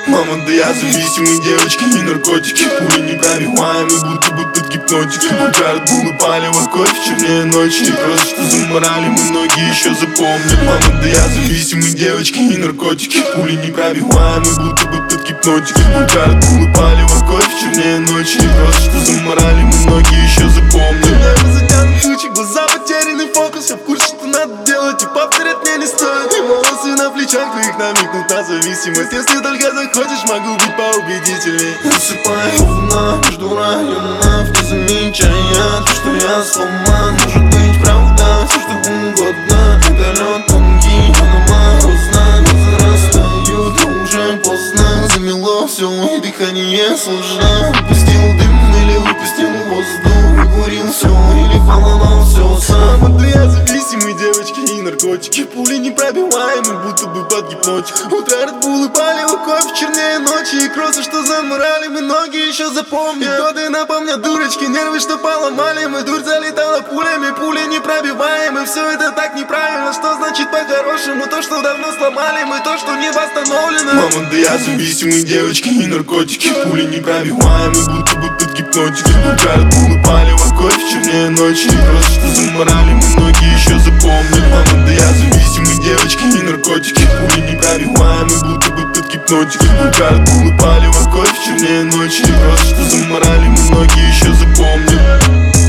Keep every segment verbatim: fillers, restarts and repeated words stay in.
Мама, да я зависимый, девочки и наркотики. Пули непробиваемый, будто бы под гипнотик. Ударят булы, палево, кофе, чернее ночи. И просто что заморали, мы многие еще запомнят. Мама, да я зависимый, девочки и наркотики. Пули непробиваемый, будто бы под гипнотик. Ударят булы, палево, кофе, чернее ночи. И просто что заморали, мы многие еще запомнят. Небо затянут тучи, глаза потерянный фокус. Я в курсе, что надо делать, и повторять мне не стоит. И волосы на плечах твоих намекнут на зависимость. Если только захочешь, могу быть поубедительней. Засыпаю волна между районов, не замечая то, что я сломан. Может быть правда, все что угодно. Когда лед тонкий, она морозна. Глаза растают, но уже поздно. Замело все, и дыхание сложно. Выпустил дым или выпустил воздух. Выкурил все или поломал все сам. Мама, да я зависимый, девочки и наркотики. Пули непробиваемый, будто бы под гипнотик. Утро Red Bull и палево, кофе, чернее ночи. И кроссы, что заморали, мы многие еще запомнят. И годы напомнят дурочки, нервы, что поломали. Мы дурь залетала пулями, пули непробиваемые. Все это так неправильно, что значит по-хорошему? То, что давно сломали, мы то, что не восстановлено. Мама, да я зависимый, девочки и наркотики. Пули непробиваемый, будто бы под гипнотик. Ударят булы, палево, кофе, чернее ночи. И просто что заморали, мы многие еще запомнят. Мама, да я зависимый, девочки и наркотики. Пули непробиваемый, будто бы под гипнотик. Ударят булы, палево, кофе, чернее ночи. И просто что заморали, мы многие еще запомнят.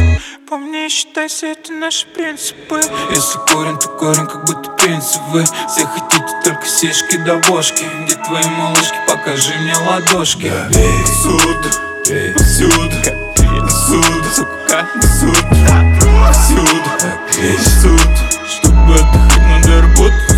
Помни, считайся, это наши принципы. Если корень, то корень, как будто принцы вы. Все хотите только сишки да бошки. Где твои малышки, покажи мне ладошки. Повсюду, повсюду, повсюду, сука, повсюду, повсюду, повсюду. Чтобы отдыхать, надо работать,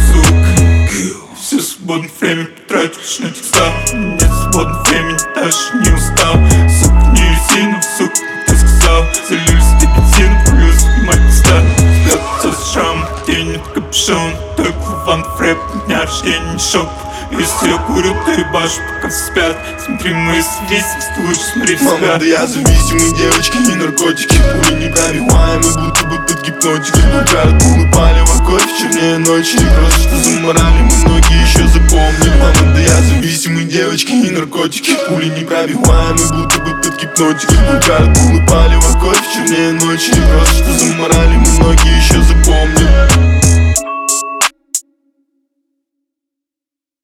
сука. Все свободное время потратишь на текста. Нет свободного времени, даже не устал. Сука, не резину, сука, ты сказал. Залюсь апельсин, плюс снимать места. Взгляд со шрамом, тень от капюшон. Только Ван Фрэп, дня рождения не шок. Если я курю, ты ебашь, пока все спят. Смотри мои свидетельства, лучше смотри в себя. Мама, да я зависимый, девочки и наркотики. Пули непробиваемый, будто бы под гипнотик. Ударят булы, палево, кофе, чернее ночи. И просто что заморали, мы многие еще запомнят. Мама, да я зависимый, девочки и наркотики. Пули непробиваемый, будто бы под гипнотик. Ударят булы, палево, кофе, чернее ночи. И просто что заморали, мы многие еще запомнят.